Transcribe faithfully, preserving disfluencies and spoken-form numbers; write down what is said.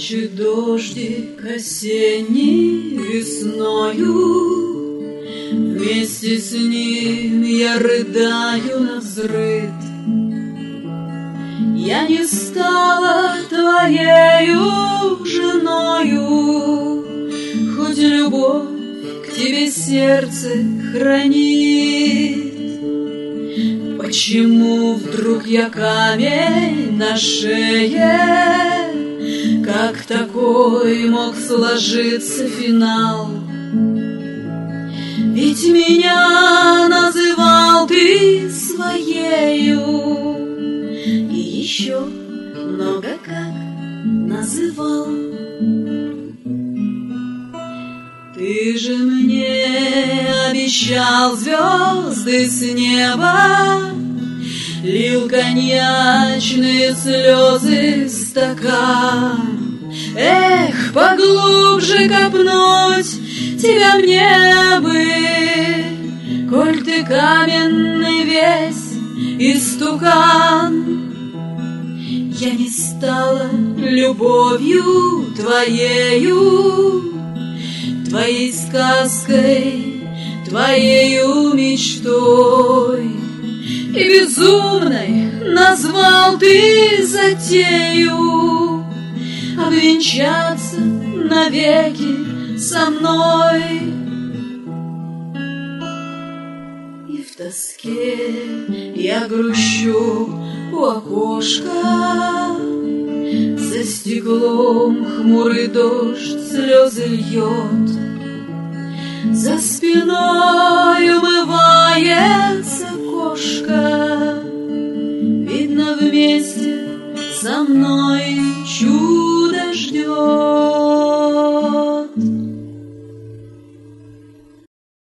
Плачет дождик осенний весною, вместе с ним я рыдаю навзрыд. Я не стала твоею женою, хоть любовь к тебе сердце хранит. Почему вдруг я камень на шее? Как такой мог сложиться финал? Ведь меня называл ты своею, и еще много как называл. Ты же мне обещал звезды с неба, лил коньячные слезы в стакан. Эх, поглубже копнуть тебя мне бы, коль ты каменный весь истукан. Я не стала любовью твоею, твоей сказкой, твоею мечтой, и безумной назвал ты затею обвенчаться навеки со мной. И в тоске я грущу у окошка, за стеклом хмурый дождь слезы льет, за спиной умывается кошка, видно, вместе со мной.